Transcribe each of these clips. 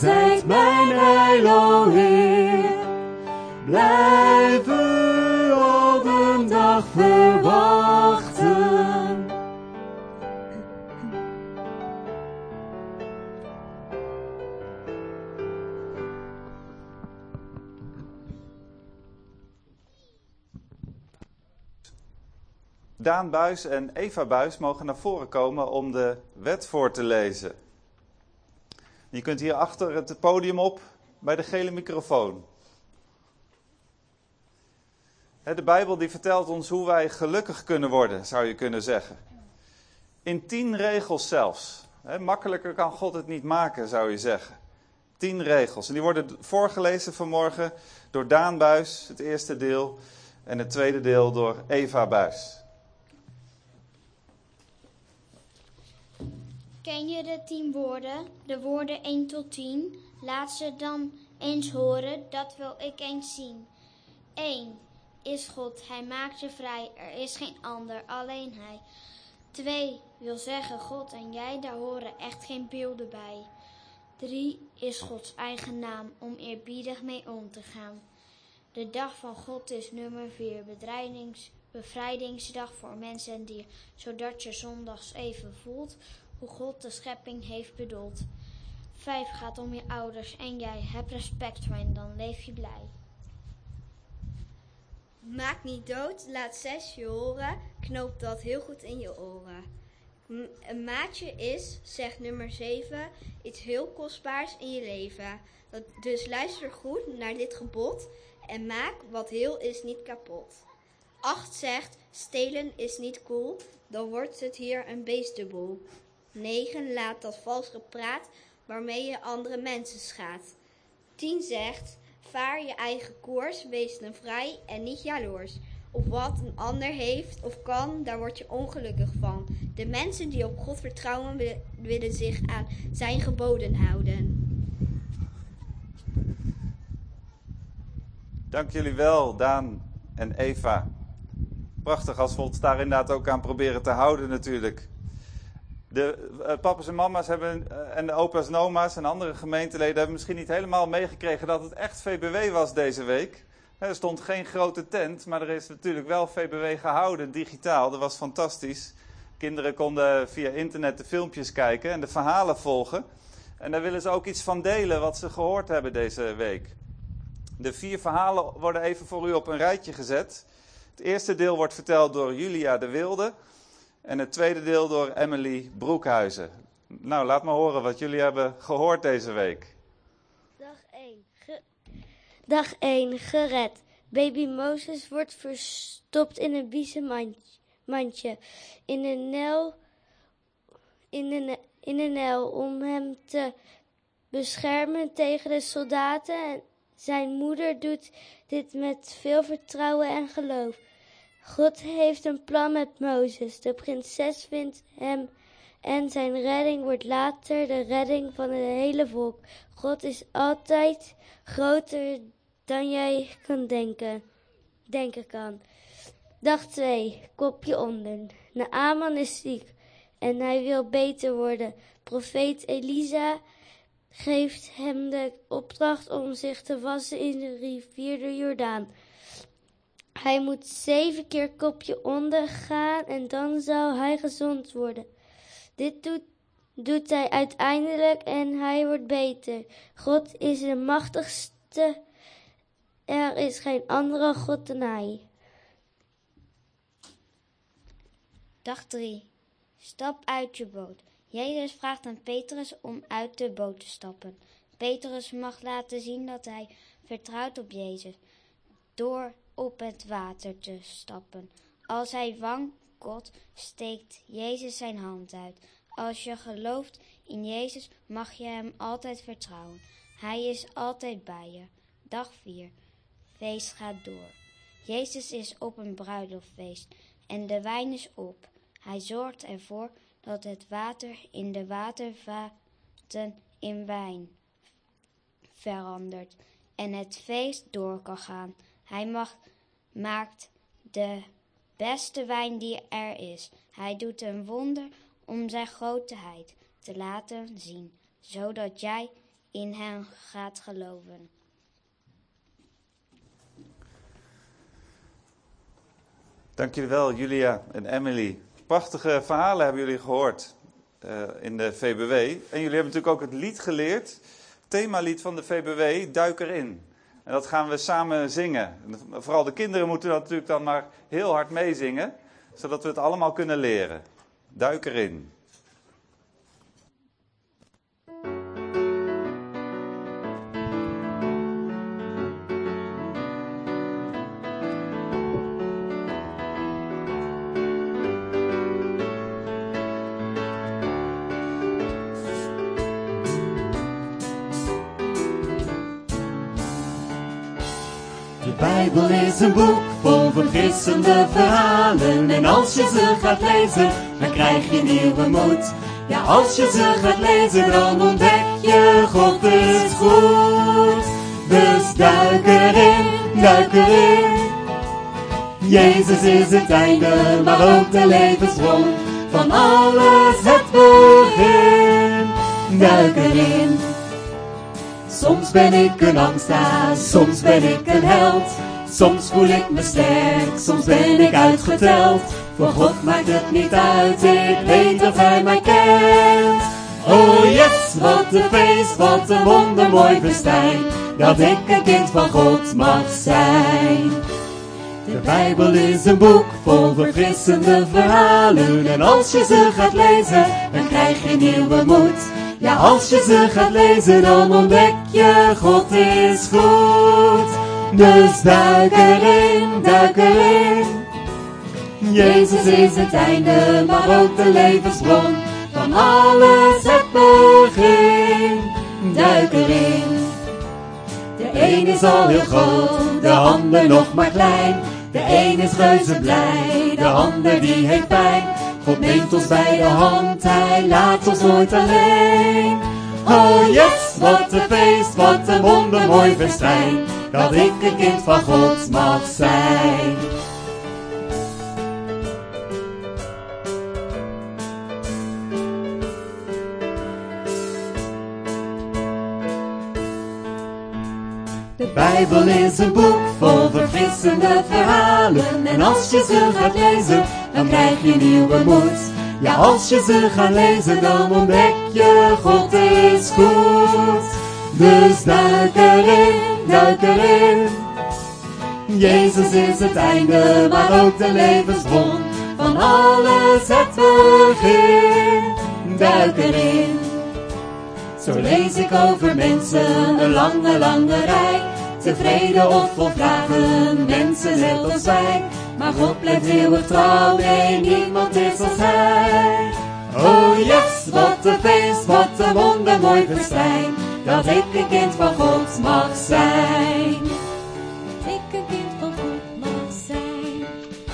zijt mijn heil, o Heer. Blijf u al de dag verwachten. Daan Buis en Eva Buis mogen naar voren komen om de wet voor te lezen. Je kunt hier achter het podium op bij de gele microfoon. De Bijbel die vertelt ons hoe wij gelukkig kunnen worden, zou je kunnen zeggen. In 10 regels zelfs. Makkelijker kan God het niet maken, zou je zeggen. 10 regels. En die worden voorgelezen vanmorgen door Daan Buis, het eerste deel. En het tweede deel door Eva Buis. Ken je de 10 woorden? De woorden 1 tot 10. Laat ze dan eens horen, dat wil ik eens zien. 1 is God, hij maakt je vrij, er is geen ander, alleen hij. 2 wil zeggen God en jij, daar horen echt geen beelden bij. 3 is Gods eigen naam, om eerbiedig mee om te gaan. De dag van God is nummer 4, bevrijdingsdag voor mens en dier, zodat je zondags even voelt hoe God de schepping heeft bedoeld. 5 gaat om je ouders en jij, heb respect voor hen, dan leef je blij. Maak niet dood, laat 6 je horen, knoop dat heel goed in je oren. Een maatje is, zegt nummer 7, iets heel kostbaars in je leven. Dus luister goed naar dit gebod en maak wat heel is niet kapot. 8 zegt, stelen is niet cool, dan wordt het hier een beestenboel. 9 laat dat vals gepraat waarmee je andere mensen schaadt. 10 zegt, vaar je eigen koers, wees dan vrij en niet jaloers. Op wat een ander heeft of kan, daar word je ongelukkig van. De mensen die op God vertrouwen willen zich aan zijn geboden houden. Dank jullie wel, Daan en Eva. Prachtig als we ons daar inderdaad ook aan proberen te houden natuurlijk. De papa's en mama's en de opa's en oma's en andere gemeenteleden hebben misschien niet helemaal meegekregen dat het echt VBW was deze week. Er stond geen grote tent, maar er is natuurlijk wel VBW gehouden, digitaal. Dat was fantastisch. Kinderen konden via internet de filmpjes kijken en de verhalen volgen. En daar willen ze ook iets van delen wat ze gehoord hebben deze week. De 4 verhalen worden even voor u op een rijtje gezet. Het eerste deel wordt verteld door Julia de Wilde. En het tweede deel door Emily Broekhuizen. Nou, laat maar horen wat jullie hebben gehoord deze week. Dag 1, gered. Baby Mozes wordt verstopt in een biezenmandje. In de Nijl om hem te beschermen tegen de soldaten. Zijn moeder doet dit met veel vertrouwen en geloof. God heeft een plan met Mozes. De prinses vindt hem en zijn redding wordt later de redding van het hele volk. God is altijd groter dan jij kan denken kan. Dag 2, kopje onder. Naaman is ziek en hij wil beter worden. Profeet Elisa geeft hem de opdracht om zich te wassen in de rivier de Jordaan. Hij moet 7 keer kopje onder gaan en dan zal hij gezond worden. Dit doet hij uiteindelijk en hij wordt beter. God is de machtigste. Er is geen andere God dan hij. Dag 3. Stap uit je boot. Jezus vraagt aan Petrus om uit de boot te stappen. Petrus mag laten zien dat hij vertrouwt op Jezus door op het water te stappen. Als hij wankelt, steekt Jezus zijn hand uit. Als je gelooft in Jezus, mag je hem altijd vertrouwen. Hij is altijd bij je. Dag 4. Feest gaat door. Jezus is op een bruiloftfeest en de wijn is op. Hij zorgt ervoor dat het water in de watervaten in wijn verandert en het feest door kan gaan. Hij maakt de beste wijn die er is. Hij doet een wonder om zijn grootheid te laten zien, zodat jij in hem gaat geloven. Dank jullie wel, Julia en Emily. Prachtige verhalen hebben jullie gehoord in de VBW. En jullie hebben natuurlijk ook het lied geleerd. Het themalied van de VBW, Duik erin. En dat gaan we samen zingen. Vooral de kinderen moeten dat natuurlijk dan maar heel hard meezingen, zodat we het allemaal kunnen leren. Duik erin. De Bijbel is een boek vol verfrissende verhalen. En als je ze gaat lezen, dan krijg je nieuwe moed. Ja, als je ze gaat lezen, dan ontdek je God is goed. Dus duik erin, duik erin. Jezus is het einde, maar ook de levensbron. Van alles het begin. Duik erin. Soms ben ik een angstaas, soms ben ik een held. Soms voel ik me sterk, soms ben ik uitgeteld. Voor God maakt het niet uit, ik weet dat Hij mij kent. Oh yes, wat een feest, wat een wondermooi festijn. Dat ik een kind van God mag zijn. De Bijbel is een boek vol verfrissende verhalen. En als je ze gaat lezen, dan krijg je nieuwe moed. Ja, als je ze gaat lezen, dan ontdek je God is goed. Dus duik erin, duik erin. Jezus is het einde, maar ook de levensbron. Van alles het begin. Duik erin. De een is al heel groot, de ander nog maar klein. De een is reuze blij, de ander die heeft pijn. God neemt ons bij de hand, Hij laat ons nooit alleen. Oh yes, wat een feest, wat een wondermooi festijn. Dat ik een kind van God mag zijn. De Bijbel is een boek vol verfrissende verhalen. En als je ze gaat lezen, dan krijg je nieuwe moed. Ja, als je ze gaat lezen, dan ontdek je God is goed. Dus duik erin, duik erin. Jezus is het einde, maar ook de levensbron. Van alles het begin. Duik erin. Zo lees ik over mensen, een lange, lange rij. Tevreden of vol vragen, mensen net als wij. Maar God blijft eeuwig trouw, nee, niemand is als Hij. Oh yes, wat een feest, wat een wondermooi festijn. Dat ik een kind van God mag zijn. Dat ik een kind van God mag zijn.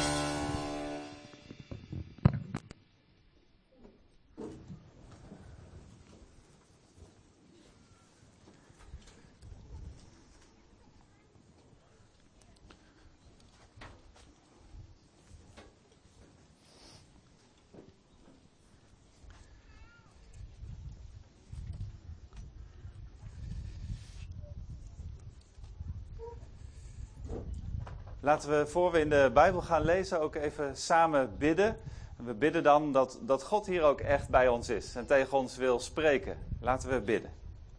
Laten we, voor we in de Bijbel gaan lezen, ook even samen bidden. We bidden dan dat God hier ook echt bij ons is en tegen ons wil spreken. Laten we bidden.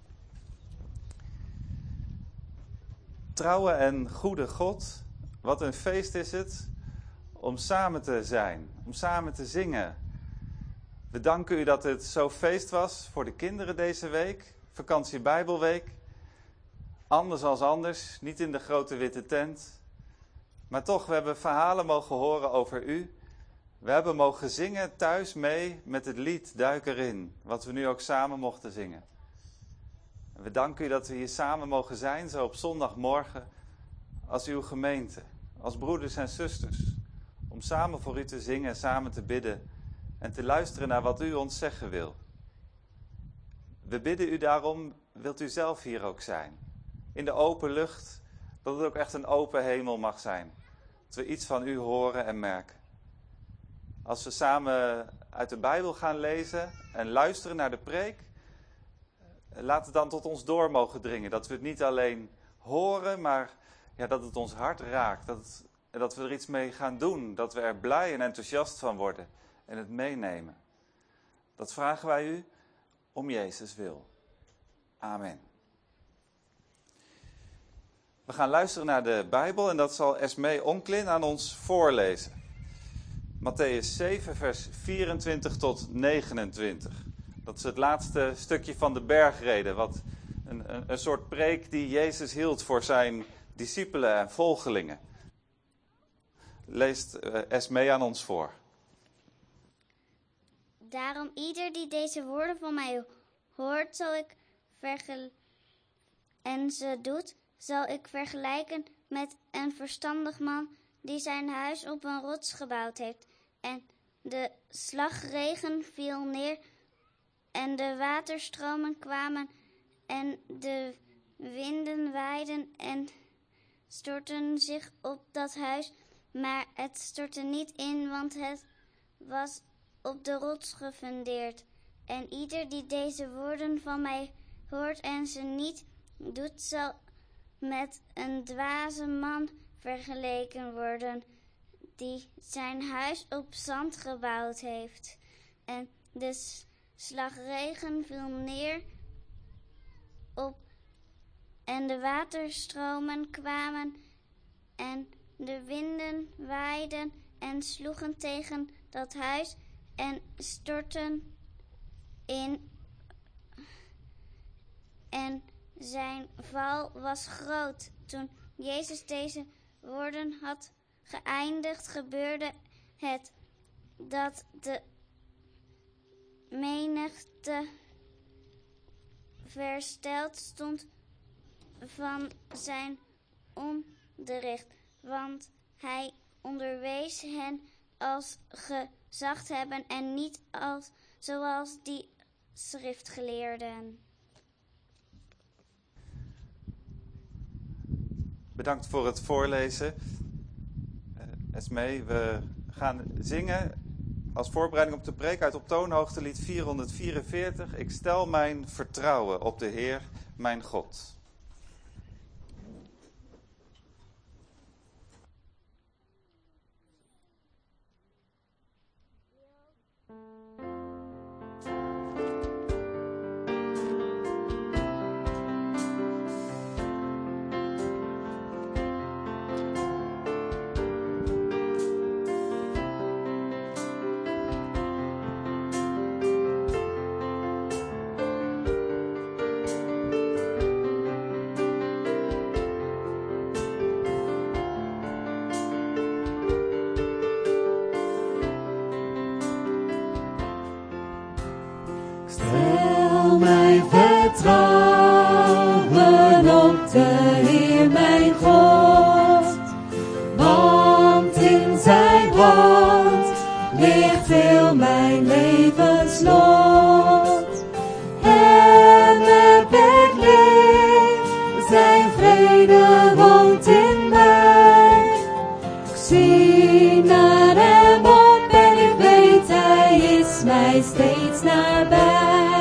Trouwe en goede God, wat een feest is het om samen te zijn, om samen te zingen. We danken u dat het zo feest was voor de kinderen deze week, vakantie Bijbelweek. Anders als anders, niet in de grote witte tent. Maar toch, we hebben verhalen mogen horen over u. We hebben mogen zingen thuis mee met het lied Duik erin, wat we nu ook samen mochten zingen. En we danken u dat we hier samen mogen zijn, zo op zondagmorgen, als uw gemeente, als broeders en zusters. Om samen voor u te zingen, samen te bidden en te luisteren naar wat u ons zeggen wil. We bidden u daarom, wilt u zelf hier ook zijn. In de open lucht, dat het ook echt een open hemel mag zijn. Dat we iets van u horen en merken. Als we samen uit de Bijbel gaan lezen en luisteren naar de preek, laat het dan tot ons door mogen dringen. Dat we het niet alleen horen, maar dat het ons hart raakt. Dat we er iets mee gaan doen. Dat we er blij en enthousiast van worden en het meenemen. Dat vragen wij u om Jezus wil. Amen. We gaan luisteren naar de Bijbel en dat zal Esmee Onklin aan ons voorlezen. Mattheüs 7, vers 24 tot 29. Dat is het laatste stukje van de bergrede. Wat een soort preek die Jezus hield voor zijn discipelen en volgelingen. Leest Esmee aan ons voor. Daarom ieder die deze woorden van mij hoort, en ze doet, zal ik vergelijken met een verstandig man die zijn huis op een rots gebouwd heeft. En de slagregen viel neer en de waterstromen kwamen en de winden waaiden en stortten zich op dat huis. Maar het stortte niet in, want het was op de rots gefundeerd. En ieder die deze woorden van mij hoort en ze niet doet, zal met een dwaze man vergeleken worden, die zijn huis op zand gebouwd heeft. En de slagregen viel neer op, en de waterstromen kwamen, en de winden waaiden en sloegen tegen dat huis, en stortten in, en zijn val was groot. Toen Jezus deze woorden had geëindigd, gebeurde het dat de menigte versteld stond van zijn onderricht, want hij onderwees hen als gezag hebben en niet zoals die schriftgeleerden. Bedankt voor het voorlezen. Esmee, we gaan zingen als voorbereiding op de preek uit op toonhoogte lied 444. Ik stel mijn vertrouwen op de Heer, mijn God. Stel mijn vertrouwen op de Heer mijn God, want in zijn hand ligt heel mijn levenslot. En heb ik lief, zijn vrede woont in mij. Ik zie naar hem op en ik weet hij is mij steeds nabij.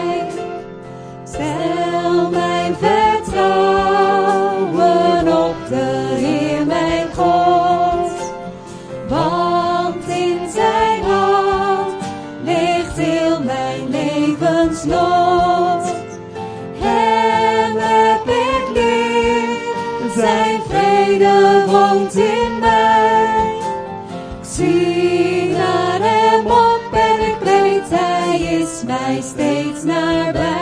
Stel mijn vertrouwen op de Heer mijn God, want in zijn hand ligt heel mijn levenslot. Hem heb ik lief, zijn vrede woont in mij. Ik zie naar hem op en ik weet hij is mij steeds nabij.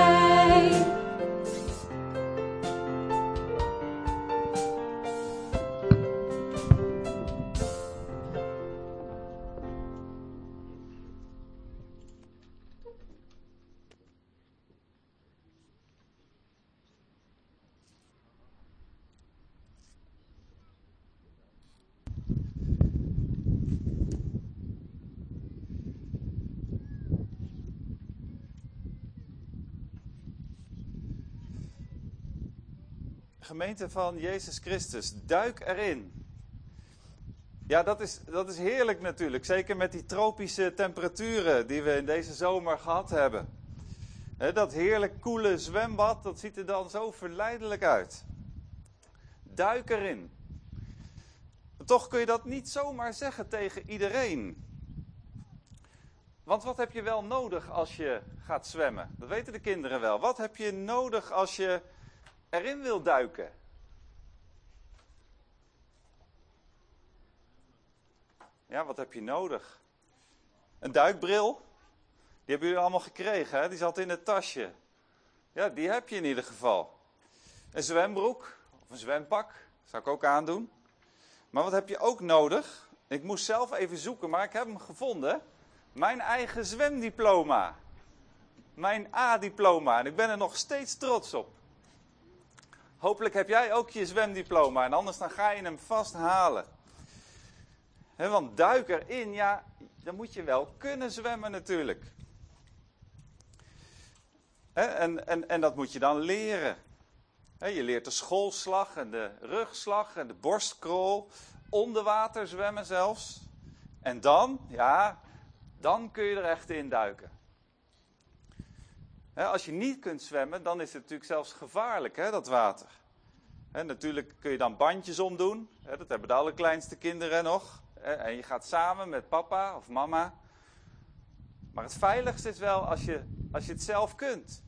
Gemeente van Jezus Christus, duik erin. Ja, dat is heerlijk natuurlijk. Zeker met die tropische temperaturen die we in deze zomer gehad hebben. Dat heerlijk koele zwembad, dat ziet er dan zo verleidelijk uit. Duik erin. Toch kun je dat niet zomaar zeggen tegen iedereen. Want wat heb je wel nodig als je gaat zwemmen? Dat weten de kinderen wel. Wat heb je nodig als je erin wil duiken? Ja, wat heb je nodig? Een duikbril? Die hebben jullie allemaal gekregen, hè? Die zat in het tasje. Ja, die heb je in ieder geval. Een zwembroek of een zwempak, zou ik ook aandoen. Maar wat heb je ook nodig? Ik moest zelf even zoeken, maar ik heb hem gevonden. Mijn eigen zwemdiploma. Mijn A-diploma. En ik ben er nog steeds trots op. Hopelijk heb jij ook je zwemdiploma. En anders dan ga je hem vast halen. Want duik erin, ja, dan moet je wel kunnen zwemmen natuurlijk. En dat moet je dan leren. Je leert de schoolslag en de rugslag en de borstkrol. Onder water zwemmen zelfs. En dan, ja, dan kun je er echt in duiken. Als je niet kunt zwemmen, dan is het natuurlijk zelfs gevaarlijk, dat water. Natuurlijk kun je dan bandjes omdoen. Dat hebben de allerkleinste kinderen nog. En je gaat samen met papa of mama. Maar het veiligste is wel als je het zelf kunt.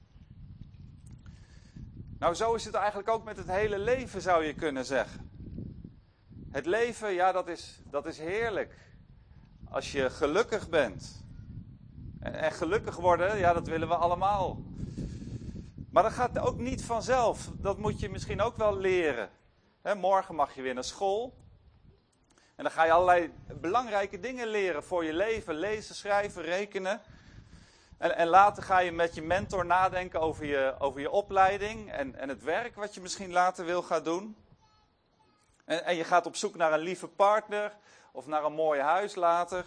Nou, zo is het eigenlijk ook met het hele leven, zou je kunnen zeggen. Het leven, ja, dat is heerlijk. Als je gelukkig bent. En gelukkig worden, ja, dat willen we allemaal. Maar dat gaat ook niet vanzelf. Dat moet je misschien ook wel leren. Morgen mag je weer naar school. En dan ga je allerlei belangrijke dingen leren voor je leven. Lezen, schrijven, rekenen. En later ga je met je mentor nadenken over je opleiding. En het werk wat je misschien later wil gaan doen. En je gaat op zoek naar een lieve partner. Of naar een mooi huis later.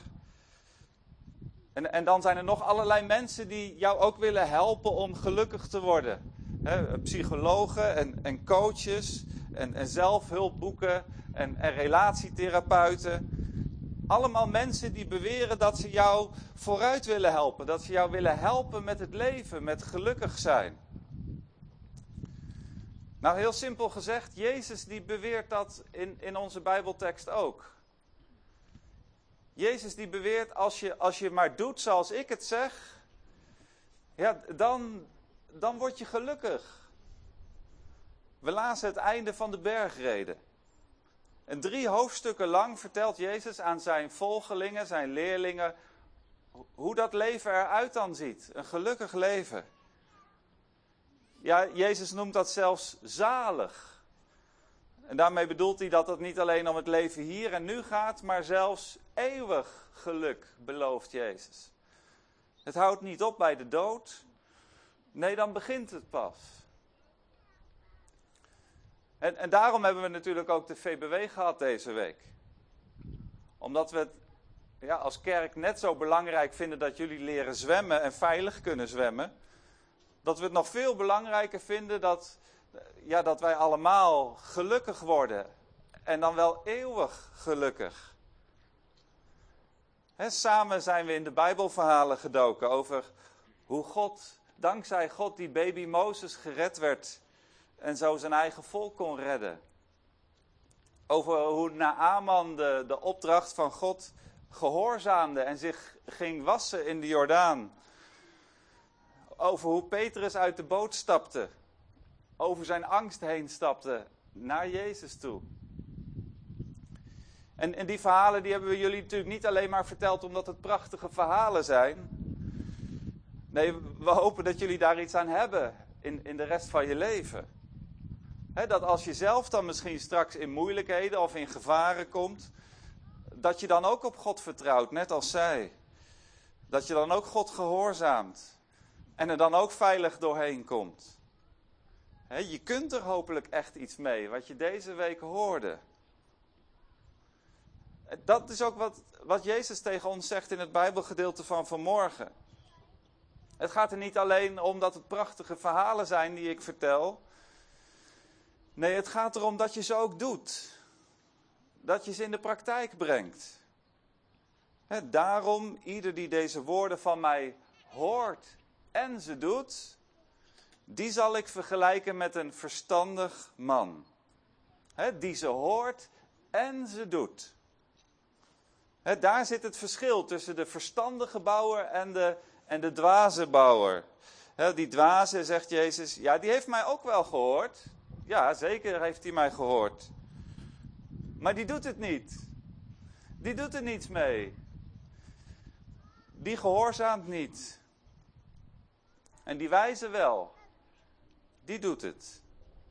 En dan zijn er nog allerlei mensen die jou ook willen helpen om gelukkig te worden. Psychologen en coaches en zelfhulpboeken en relatietherapeuten. Allemaal mensen die beweren dat ze jou vooruit willen helpen. Dat ze jou willen helpen met het leven, met gelukkig zijn. Nou, heel simpel gezegd, Jezus die beweert dat in onze Bijbeltekst ook. Jezus die beweert, als je maar doet zoals ik het zeg, ja, dan word je gelukkig. We lazen het einde van de bergreden. En 3 hoofdstukken lang vertelt Jezus aan zijn volgelingen, zijn leerlingen, hoe dat leven eruit dan ziet. Een gelukkig leven. Ja, Jezus noemt dat zelfs zalig. En daarmee bedoelt hij dat het niet alleen om het leven hier en nu gaat, maar zelfs eeuwig geluk belooft Jezus. Het houdt niet op bij de dood. Nee, dan begint het pas. En daarom hebben we natuurlijk ook de VBW gehad deze week. Omdat we het als kerk net zo belangrijk vinden dat jullie leren zwemmen en veilig kunnen zwemmen. Dat we het nog veel belangrijker vinden dat wij allemaal gelukkig worden. En dan wel eeuwig gelukkig. Samen zijn we in de Bijbelverhalen gedoken over hoe God, dankzij God, die baby Mozes gered werd. En zo zijn eigen volk kon redden. Over hoe Naaman de opdracht van God gehoorzaamde en zich ging wassen in de Jordaan. Over hoe Petrus uit de boot stapte. Over zijn angst heen stapte naar Jezus toe. En die verhalen die hebben we jullie natuurlijk niet alleen maar verteld omdat het prachtige verhalen zijn. Nee, we hopen dat jullie daar iets aan hebben in de rest van je leven. Dat als je zelf dan misschien straks in moeilijkheden of in gevaren komt, dat je dan ook op God vertrouwt, net als zij. Dat je dan ook God gehoorzaamt en er dan ook veilig doorheen komt. Je kunt er hopelijk echt iets mee, wat je deze week hoorde. Dat is ook wat Jezus tegen ons zegt in het Bijbelgedeelte van vanmorgen. Het gaat er niet alleen om dat het prachtige verhalen zijn die ik vertel. Nee, het gaat erom dat je ze ook doet. Dat je ze in de praktijk brengt. Daarom, ieder die deze woorden van mij hoort en ze doet, die zal ik vergelijken met een verstandig man. Die ze hoort en ze doet. Daar zit het verschil tussen de verstandige bouwer en de dwaze bouwer. Die dwaze, zegt Jezus, ja, die heeft mij ook wel gehoord. Ja, zeker heeft hij mij gehoord. Maar die doet het niet. Die doet er niets mee. Die gehoorzaamt niet. En die wijze wel. Die doet het.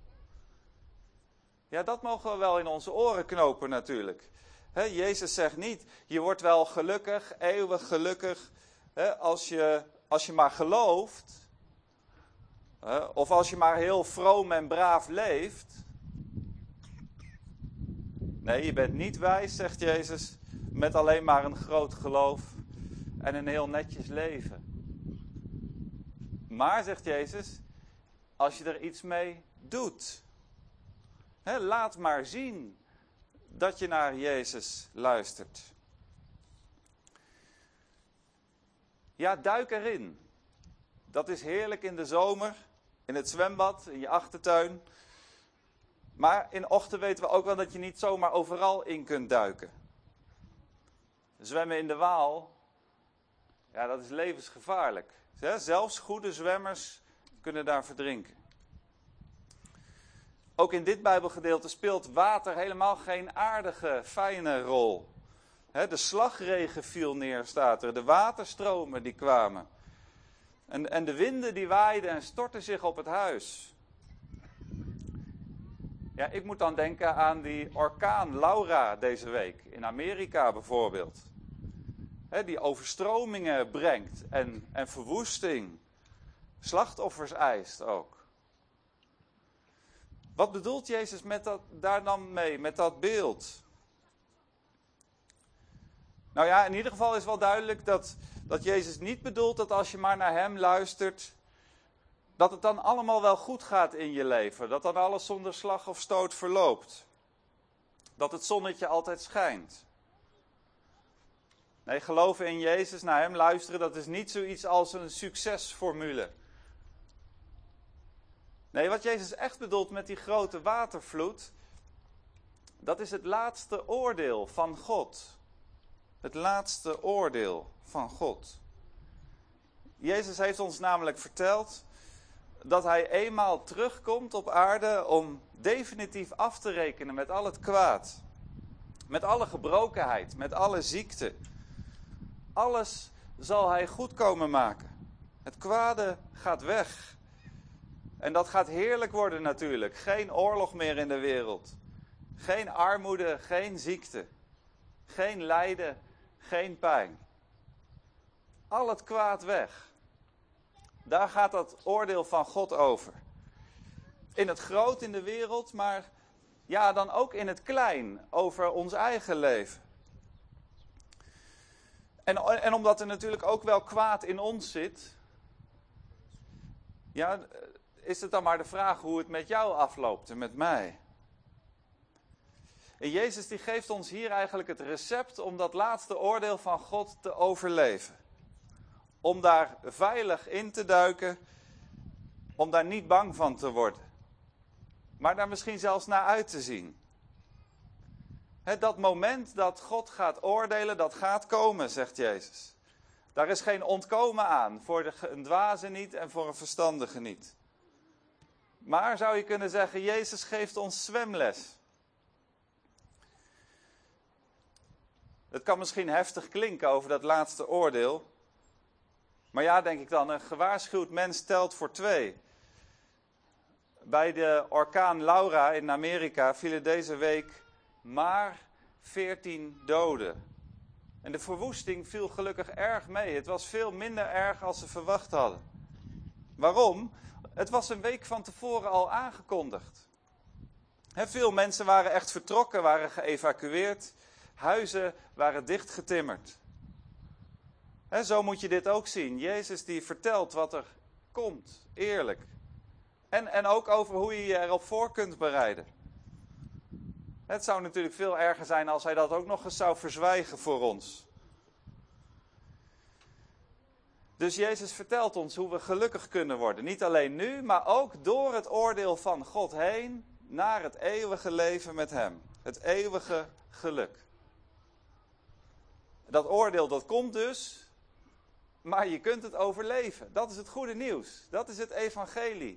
Ja, dat mogen we wel in onze oren knopen natuurlijk. Jezus zegt niet, je wordt wel gelukkig, eeuwig gelukkig, als je maar gelooft. Of als je maar heel vroom en braaf leeft. Nee, je bent niet wijs, zegt Jezus, met alleen maar een groot geloof en een heel netjes leven. Maar, zegt Jezus, als je er iets mee doet. Laat maar zien dat je naar Jezus luistert. Ja, duik erin. Dat is heerlijk in de zomer, in het zwembad, in je achtertuin. Maar in ochtend weten we ook wel dat je niet zomaar overal in kunt duiken. Zwemmen in de Waal, ja, dat is levensgevaarlijk. Zelfs goede zwemmers kunnen daar verdrinken. Ook in dit Bijbelgedeelte speelt water helemaal geen aardige, fijne rol. De slagregen viel neer, staat er. De waterstromen die kwamen. En de winden die waaiden en stortten zich op het huis. Ja, ik moet dan denken aan die orkaan Laura deze week. In Amerika bijvoorbeeld. Die overstromingen brengt en verwoesting. Slachtoffers eist ook. Wat bedoelt Jezus daar dan mee, met dat beeld? Nou ja, in ieder geval is wel duidelijk dat Jezus niet bedoelt dat als je maar naar hem luistert, dat het dan allemaal wel goed gaat in je leven. Dat dan alles zonder slag of stoot verloopt. Dat het zonnetje altijd schijnt. Nee, geloven in Jezus, naar hem luisteren, dat is niet zoiets als een succesformule. Nee, wat Jezus echt bedoelt met die grote watervloed, dat is het laatste oordeel van God. Het laatste oordeel van God. Jezus heeft ons namelijk verteld dat hij eenmaal terugkomt op aarde om definitief af te rekenen met al het kwaad. Met alle gebrokenheid, met alle ziekte. Alles zal hij goed komen maken. Het kwade gaat weg. En dat gaat heerlijk worden natuurlijk. Geen oorlog meer in de wereld. Geen armoede, geen ziekte. Geen lijden, geen pijn. Al het kwaad weg. Daar gaat dat oordeel van God over. In het groot in de wereld, maar ja, dan ook in het klein over ons eigen leven. En omdat er natuurlijk ook wel kwaad in ons zit, ja, is het dan maar de vraag hoe het met jou afloopt en met mij. En Jezus die geeft ons hier eigenlijk het recept om dat laatste oordeel van God te overleven. Om daar veilig in te duiken, om daar niet bang van te worden. Maar daar misschien zelfs naar uit te zien. Dat moment dat God gaat oordelen, dat gaat komen, zegt Jezus. Daar is geen ontkomen aan, voor een dwaze niet en voor een verstandige niet. Maar zou je kunnen zeggen, Jezus geeft ons zwemles. Het kan misschien heftig klinken over dat laatste oordeel. Maar ja, denk ik dan, een gewaarschuwd mens telt voor 2. Bij de orkaan Laura in Amerika vielen deze week maar 14 doden. En de verwoesting viel gelukkig erg mee. Het was veel minder erg als ze verwacht hadden. Waarom? Het was een week van tevoren al aangekondigd. Veel mensen waren echt vertrokken, waren geëvacueerd. Huizen waren dichtgetimmerd. Zo moet je dit ook zien. Jezus die vertelt wat er komt, eerlijk. En ook over hoe je je erop voor kunt bereiden. Het zou natuurlijk veel erger zijn als hij dat ook nog eens zou verzwijgen voor ons. Dus Jezus vertelt ons hoe we gelukkig kunnen worden. Niet alleen nu, maar ook door het oordeel van God heen naar het eeuwige leven met hem. Het eeuwige geluk. Dat oordeel, dat komt dus, maar je kunt het overleven. Dat is het goede nieuws. Dat is het evangelie.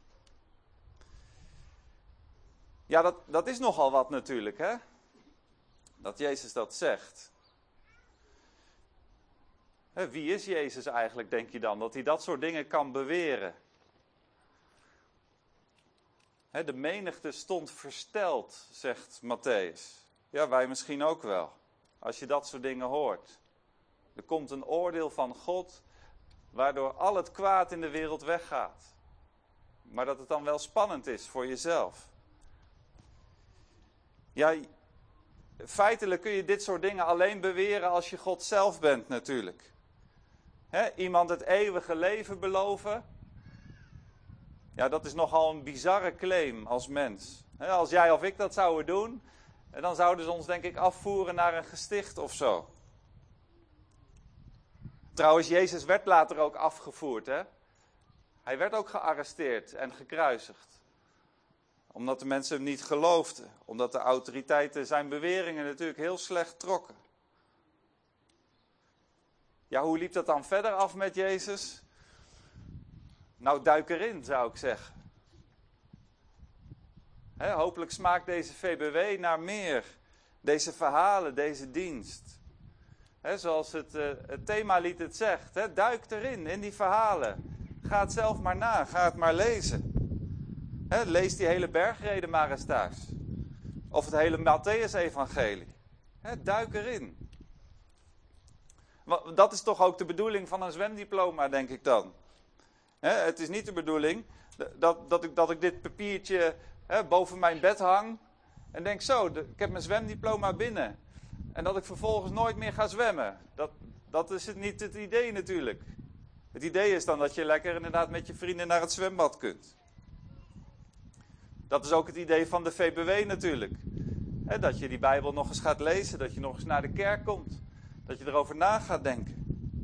Ja, dat is nogal wat natuurlijk, hè? Dat Jezus dat zegt. Wie is Jezus eigenlijk, denk je dan? Dat hij dat soort dingen kan beweren. De menigte stond versteld, zegt Mattheüs. Ja, wij misschien ook wel. Als je dat soort dingen hoort. Er komt een oordeel van God, waardoor al het kwaad in de wereld weggaat. Maar dat het dan wel spannend is voor jezelf. Ja, feitelijk kun je dit soort dingen alleen beweren als je God zelf bent natuurlijk. Iemand het eeuwige leven beloven. Ja, dat is nogal een bizarre claim als mens. Als jij of ik dat zouden doen, dan zouden ze ons denk ik afvoeren naar een gesticht of zo. Trouwens, Jezus werd later ook afgevoerd. Hè? Hij werd ook gearresteerd en gekruisigd. Omdat de mensen hem niet geloofden. Omdat de autoriteiten zijn beweringen natuurlijk heel slecht trokken. Ja, hoe liep dat dan verder af met Jezus? Nou, duik erin, zou ik zeggen. Hopelijk smaakt deze VBW naar meer. Deze verhalen, deze dienst. Zoals het themalied het zegt. Duik erin, in die verhalen. Ga het zelf maar na, ga het maar lezen. Lees die hele bergreden maar eens thuis. Of het hele Mattheüs-evangelie. Duik erin. Dat is toch ook de bedoeling van een zwemdiploma, denk ik dan. Het is niet de bedoeling dat ik dit papiertje boven mijn bed hang. En denk zo, ik heb mijn zwemdiploma binnen. En dat ik vervolgens nooit meer ga zwemmen. Dat is niet het idee natuurlijk. Het idee is dan dat je lekker inderdaad met je vrienden naar het zwembad kunt. Dat is ook het idee van de VBW natuurlijk. Dat je die Bijbel nog eens gaat lezen, dat je nog eens naar de kerk komt. Dat je erover na gaat denken.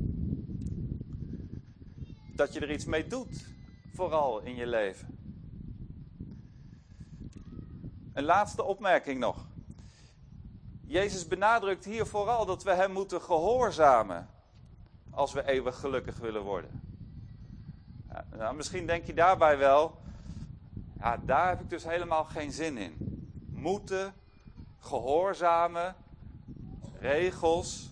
Dat je er iets mee doet, vooral in je leven. Een laatste opmerking nog. Jezus benadrukt hier vooral dat we hem moeten gehoorzamen als we eeuwig gelukkig willen worden. Nou, misschien denk je daarbij wel, ja, daar heb ik dus helemaal geen zin in. Moeten, gehoorzamen, regels.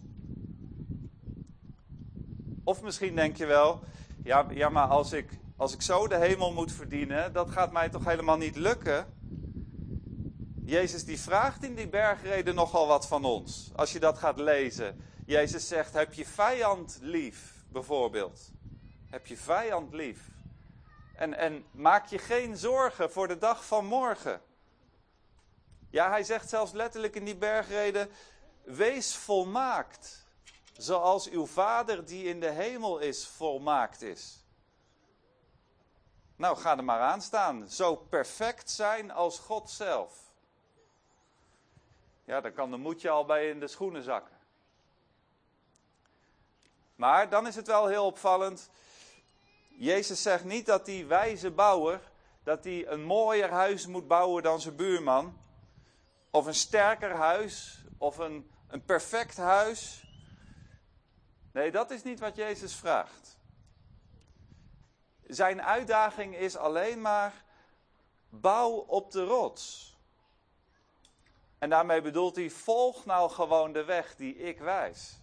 Of misschien denk je wel, ja, maar als ik zo de hemel moet verdienen, dat gaat mij toch helemaal niet lukken? Jezus die vraagt in die bergreden nogal wat van ons. Als je dat gaat lezen. Jezus zegt, heb je vijand lief, bijvoorbeeld. Heb je vijand lief. En maak je geen zorgen voor de dag van morgen. Ja, hij zegt zelfs letterlijk in die bergreden, wees volmaakt. Zoals uw Vader die in de hemel is, volmaakt is. Nou, ga er maar aan staan. Zo perfect zijn als God zelf. Ja, dan kan de moedje al bij in de schoenen zakken. Maar dan is het wel heel opvallend. Jezus zegt niet dat die wijze bouwer, dat hij een mooier huis moet bouwen dan zijn buurman. Of een sterker huis, of een perfect huis. Nee, dat is niet wat Jezus vraagt. Zijn uitdaging is alleen maar, bouw op de rots. En daarmee bedoelt hij, volg nou gewoon de weg die ik wijs.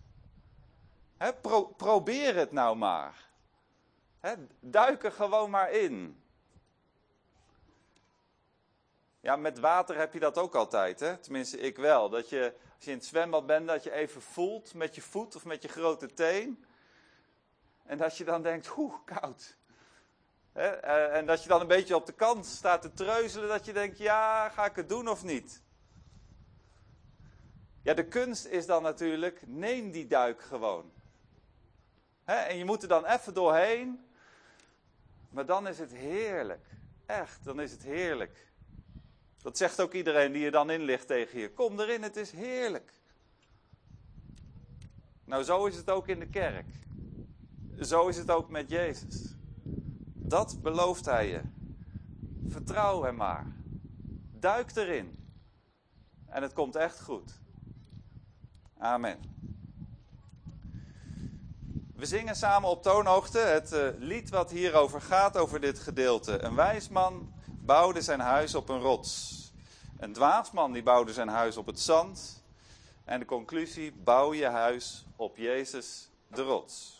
Probeer het nou maar. Duik er gewoon maar in. Ja, met water heb je dat ook altijd, hè? Tenminste, ik wel. Dat je, als je in het zwembad bent, dat je even voelt met je voet of met je grote teen. En dat je dan denkt, koud. En dat je dan een beetje op de kant staat te treuzelen, dat je denkt, ja, ga ik het doen of niet? Ja, de kunst is dan natuurlijk, neem die duik gewoon. En je moet er dan even doorheen. Maar dan is het heerlijk. Echt, dan is het heerlijk. Dat zegt ook iedereen die er dan in ligt tegen je. Kom erin, het is heerlijk. Nou, zo is het ook in de kerk. zo is het ook met Jezus. Dat belooft hij je. Vertrouw hem maar. Duik erin. En het komt echt goed. Amen. We zingen samen op toonhoogte het lied wat hierover gaat, over dit gedeelte. Een wijs man bouwde zijn huis op een rots. Een dwaas man die bouwde zijn huis op het zand. En de conclusie, bouw je huis op Jezus de rots.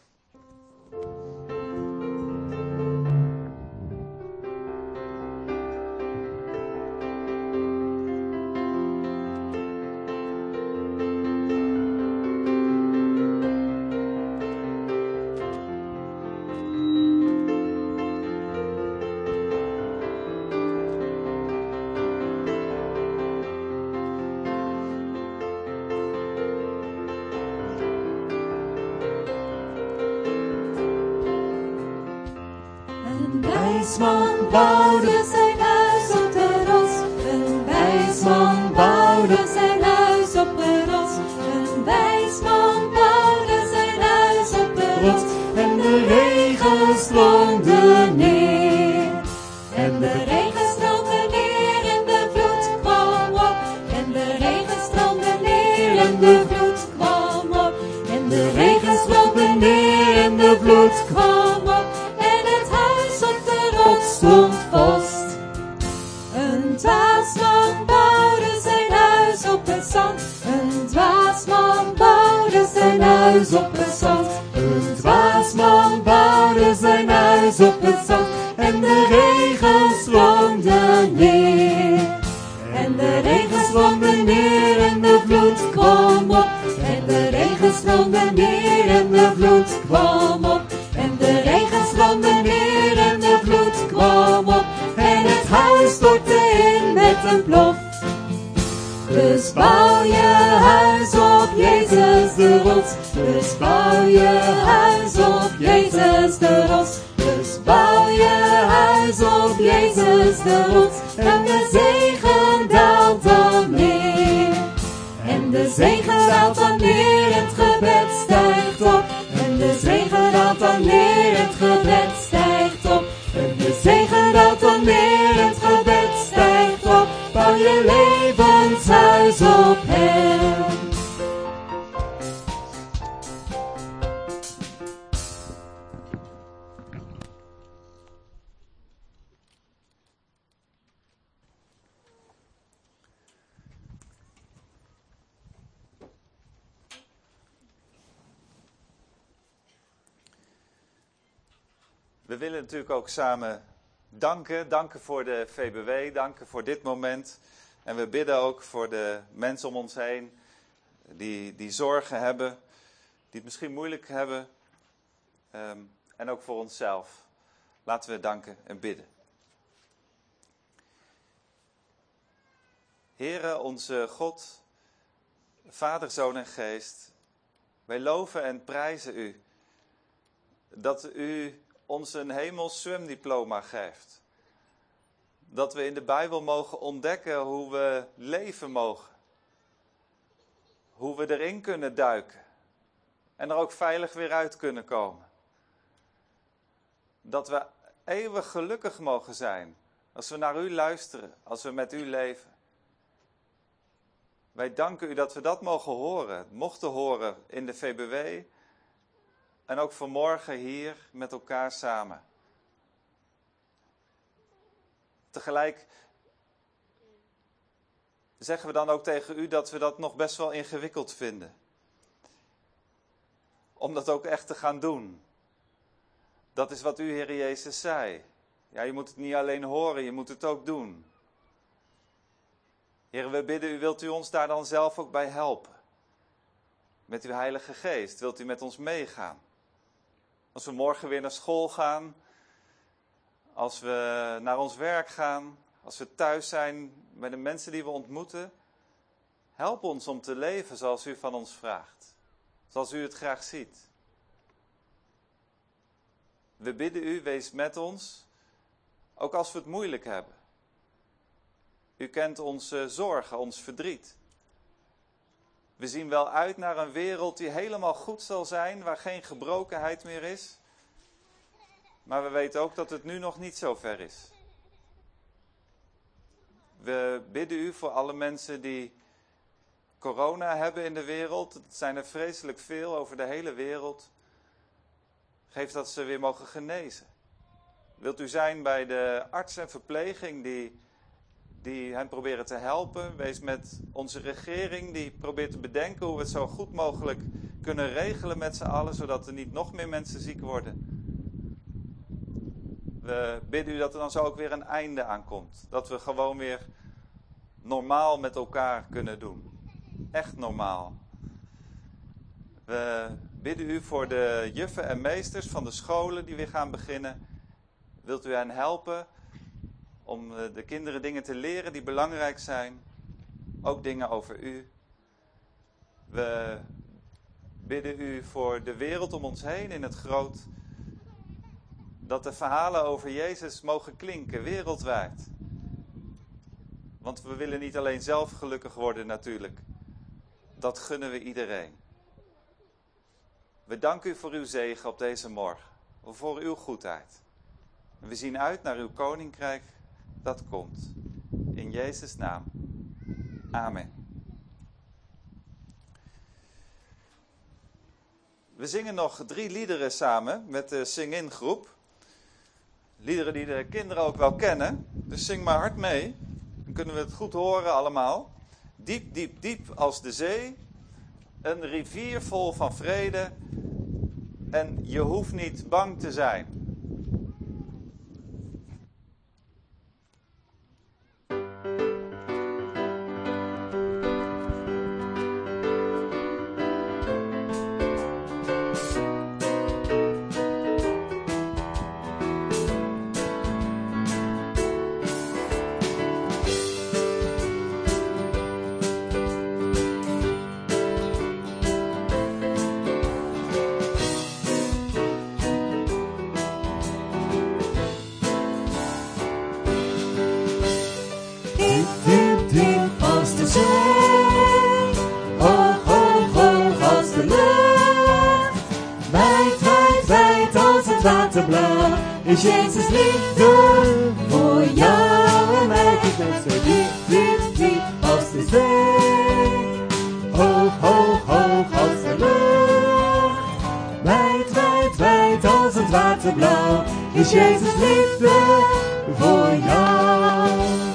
wijsman bouwde zijn huis op de rots. Een wijsman bouwde zijn huis op de rots. Een wijsman bouwde zijn huis op de rots. En de regen stroomde neer. En de regen stroomde neer en de vloed kwam op. En de regen stroomde neer en de vloed kwam op. En de regen stroomde neer en de vloed kwam op. En het huis op de rots stond vast. Een dwaasman bouwde zijn huis op het zand. Een dwaasman bouwde zijn huis op het zand. Een dwaasman bouwde zijn huis op het zand. En de regen stroomde neer. En de regen stroomde neer en de vloed kwam op. En de regen stroomde neer en de vloed kwam op. En de regen stroomde neer en de vloed kwam op. En het huis stortte in met een plof. Dus bouw je huis op Jezus de rots. Dus bouw je huis op Jezus de rots. Dus bouw je huis op Jezus de rots. En de zegen daalt dan neer. En de zegen daalt dan neer, het gebed stijgt op. En de zegen daalt dan neer, het gebed stijgt op. En de zegen daalt dan neer, het gebed stijgt op. Bouw je levenshuis op hem. We willen natuurlijk ook samen danken. Danken voor de VBW, danken voor dit moment. En we bidden ook voor de mensen om ons heen die zorgen hebben, die het misschien moeilijk hebben. En ook voor onszelf. Laten we danken en bidden. Heere, onze God, Vader, Zoon en Geest, wij loven en prijzen u dat u ons een hemels zwemdiploma geeft. Dat we in de Bijbel mogen ontdekken hoe we leven mogen. Hoe we erin kunnen duiken. En er ook veilig weer uit kunnen komen. Dat we eeuwig gelukkig mogen zijn. Als we naar u luisteren. Als we met u leven. Wij danken u dat we dat mogen horen. Mochten horen in de VBW. En ook vanmorgen hier met elkaar samen. Tegelijk zeggen we dan ook tegen u dat we dat nog best wel ingewikkeld vinden. Om dat ook echt te gaan doen. Dat is wat u, Heer Jezus, zei. Ja, je moet het niet alleen horen, je moet het ook doen. Heer, we bidden u, wilt u ons daar dan zelf ook bij helpen? Met uw Heilige Geest, wilt u met ons meegaan? Als we morgen weer naar school gaan, als we naar ons werk gaan, als we thuis zijn bij de mensen die we ontmoeten. Help ons om te leven zoals u van ons vraagt. Zoals u het graag ziet. We bidden u, wees met ons, ook als we het moeilijk hebben. U kent onze zorgen, ons verdriet. We zien wel uit naar een wereld die helemaal goed zal zijn, waar geen gebrokenheid meer is. Maar we weten ook dat het nu nog niet zo ver is. We bidden u voor alle mensen die corona hebben in de wereld. Het zijn er vreselijk veel over de hele wereld. Geef dat ze weer mogen genezen. Wilt u zijn bij de arts en verpleging die hen proberen te helpen. Wees met onze regering die probeert te bedenken hoe we het zo goed mogelijk kunnen regelen met z'n allen. Zodat er niet nog meer mensen ziek worden. We bidden u dat er dan zo ook weer een einde aankomt. Dat we gewoon weer normaal met elkaar kunnen doen. Echt normaal. We bidden u voor de juffen en meesters van de scholen die weer gaan beginnen. Wilt u hen helpen om de kinderen dingen te leren die belangrijk zijn. Ook dingen over u. We bidden u voor de wereld om ons heen in het groot. Dat de verhalen over Jezus mogen klinken wereldwijd. Want we willen niet alleen zelf gelukkig worden natuurlijk. Dat gunnen we iedereen. We danken u voor uw zegen op deze morgen. Voor uw goedheid. We zien uit naar uw koninkrijk dat komt. In Jezus' naam. Amen. We zingen nog 3 liederen samen met de Sing-In groep. Liederen die de kinderen ook wel kennen. Dus zing maar hard mee. Dan kunnen we het goed horen allemaal. Diep, diep, diep als de zee. Een rivier vol van vrede. En je hoeft niet bang te zijn. Is Jezus liefde voor jou en mij? Het is net zo diep, diep, diep als de zee. Hoog, hoog, hoog als de lucht. Wijd, wijd, wijd als het waterblauw. Is Jezus liefde voor jou.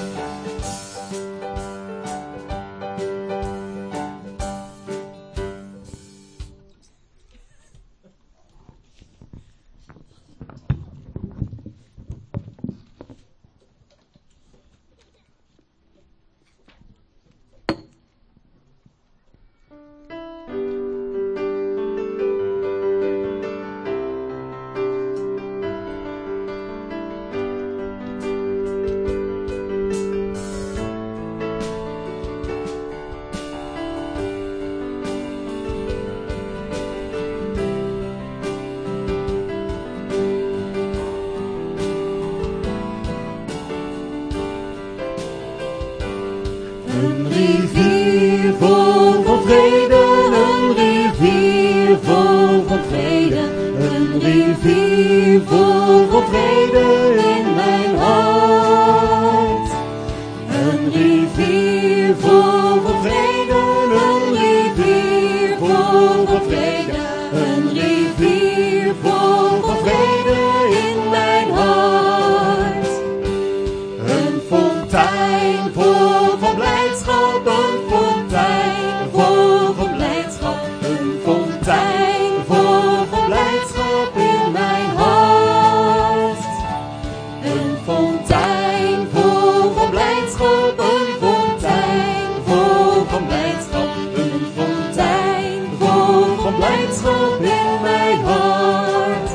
Een rivier vol van vrede, een rivier vol van vrede, een rivier vol van vrede in mijn hart. Een rivier vol van vrede, een rivier vol van vrede, een rivier vol van vrede in mijn hart. Een fontein vol van blijdschap, een fontein vol van blijdschap, een fontein vol van blijdschap in mijn hart. Een fontein vol van blijdschap, een fontein vol van blijdschap, een fontein vol van blijdschap in mijn hart.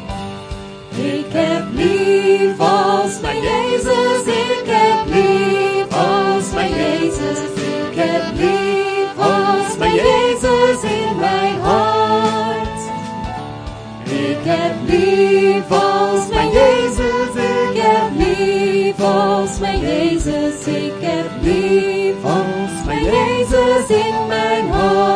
Ik heb lief als mijn Jezus, ik heb lief als mijn Jezus, ik heb lief als mijn Jezus in mijn hart. Ik heb lief als mijn Jezus, ik heb lief als mijn Jezus, ik heb lief als mijn Jezus in mijn hart.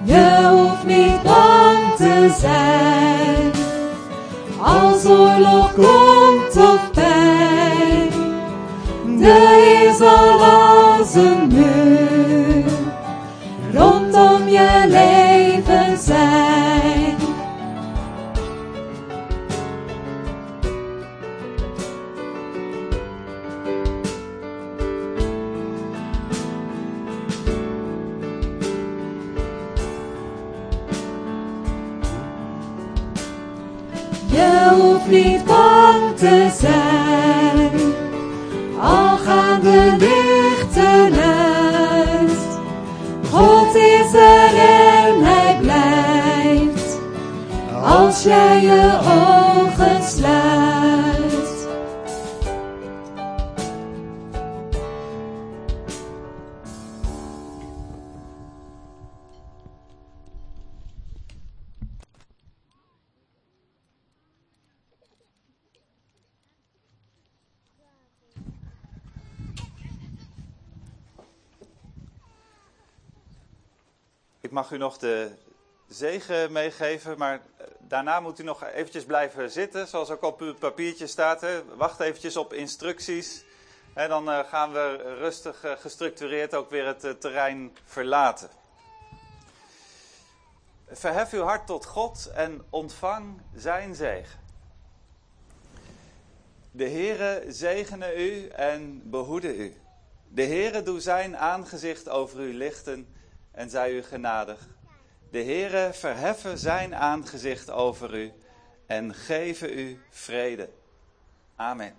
Je hoeft niet bang te zijn, als oorlog komt of pijn. De Heer zal als een muur rondom je leven zijn. Je hoeft niet bang te zijn, al gaan de lichten uit. God is er en hij blijft, als jij je ogen sluit. Ik mag u nog de zegen meegeven, maar daarna moet u nog eventjes blijven zitten, zoals ook op uw papiertje staat. Hè. Wacht eventjes op instructies. En dan gaan we rustig gestructureerd ook weer het terrein verlaten. Verhef uw hart tot God en ontvang zijn zegen. De Heere zegene u en behoede u. De Heere doe zijn aangezicht over u lichten en zij u genadig. De Heere verheffen zijn aangezicht over u en geven u vrede. Amen.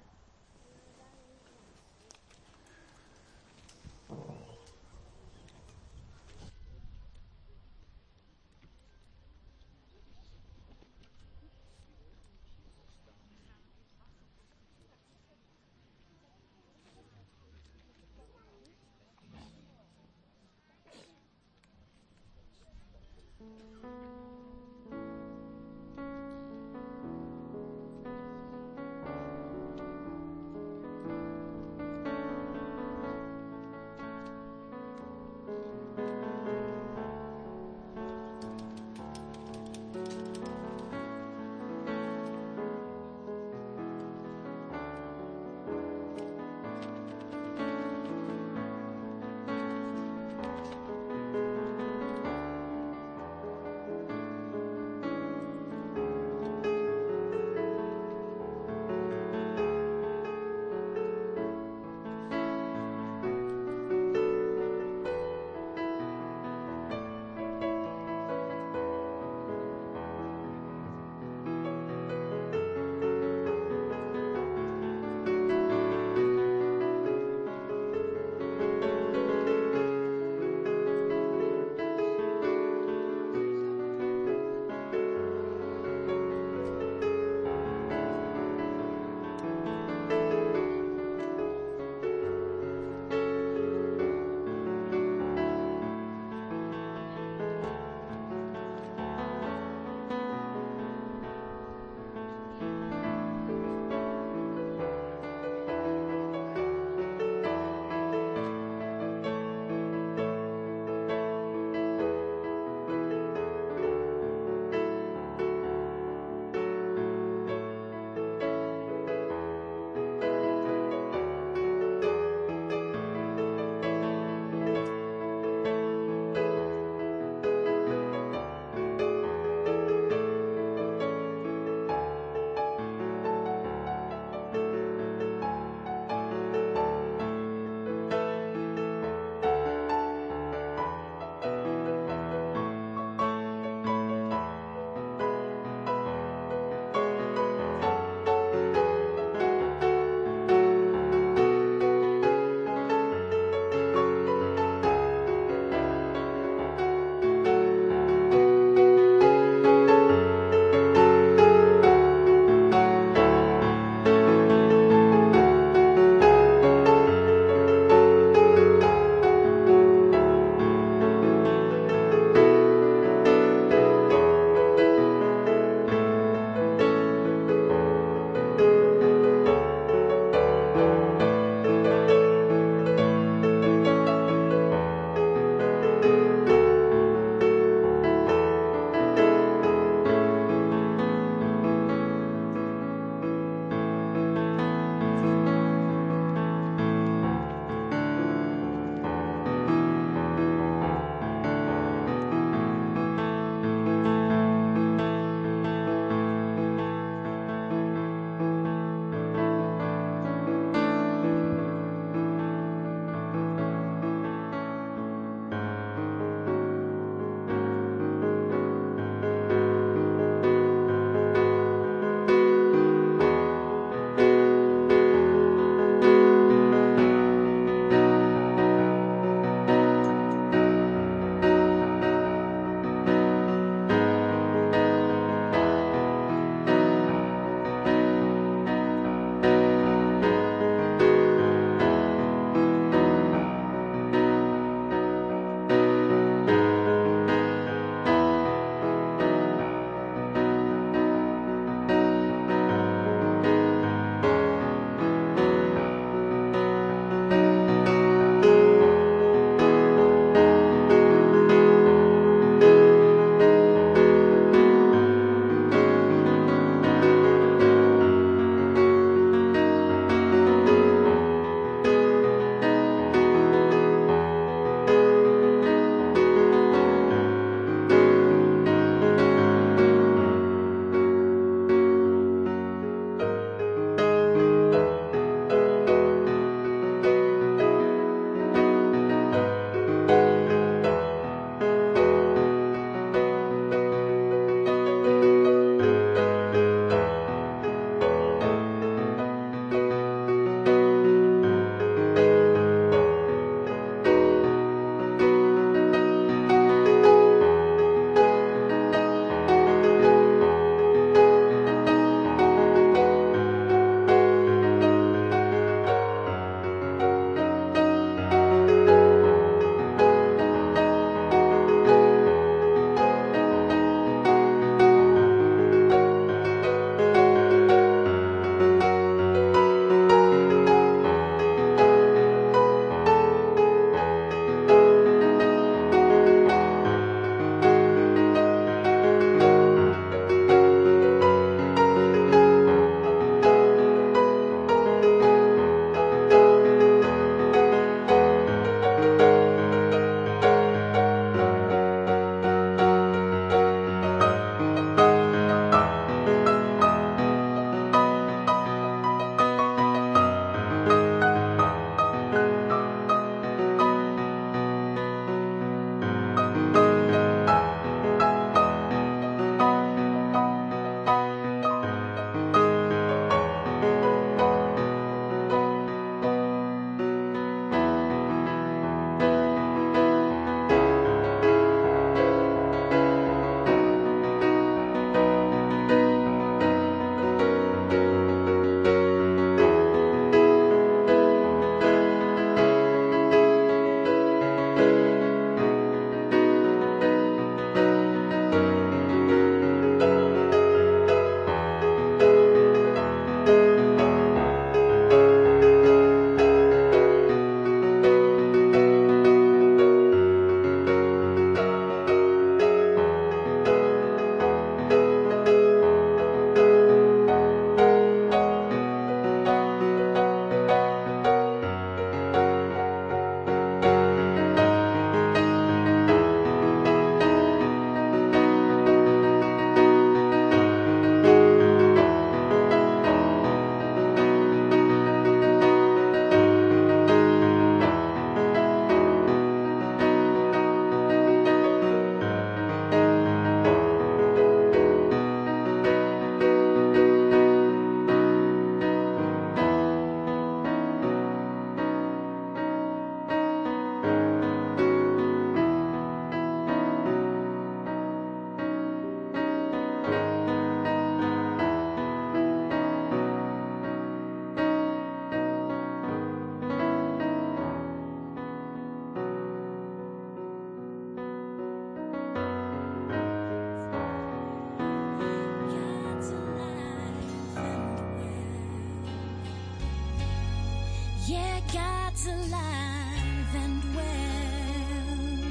God's alive and well.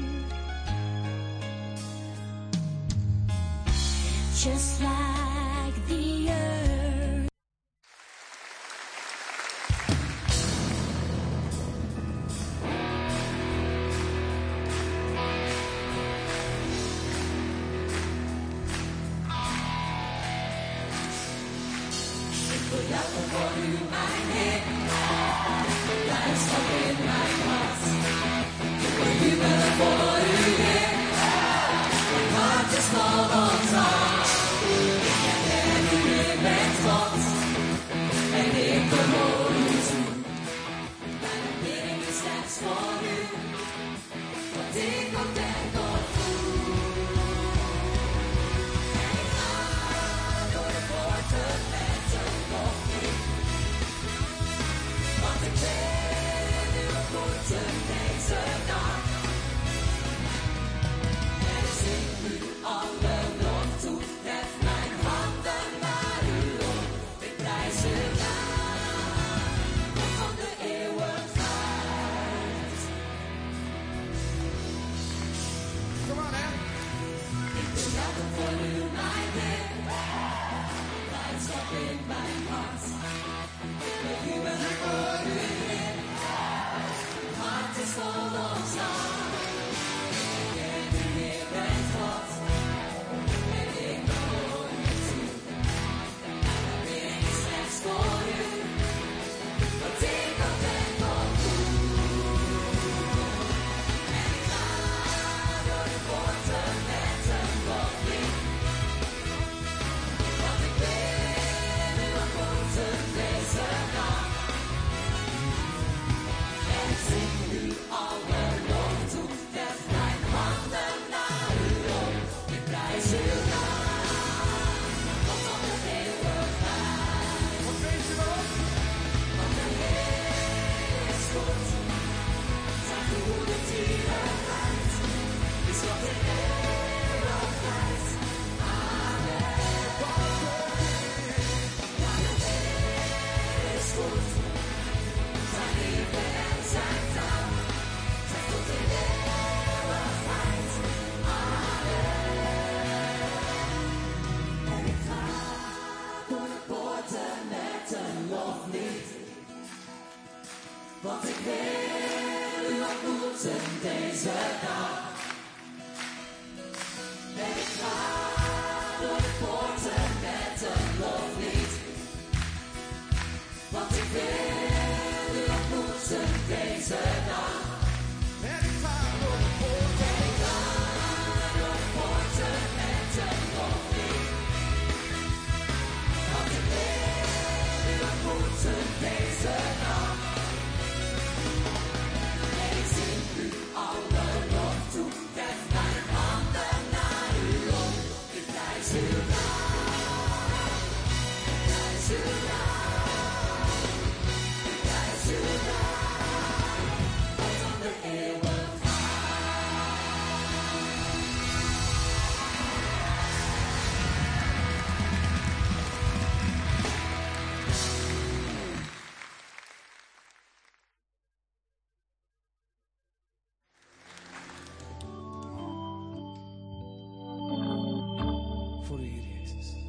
Just like the earth. Voor u, Heer Jezus.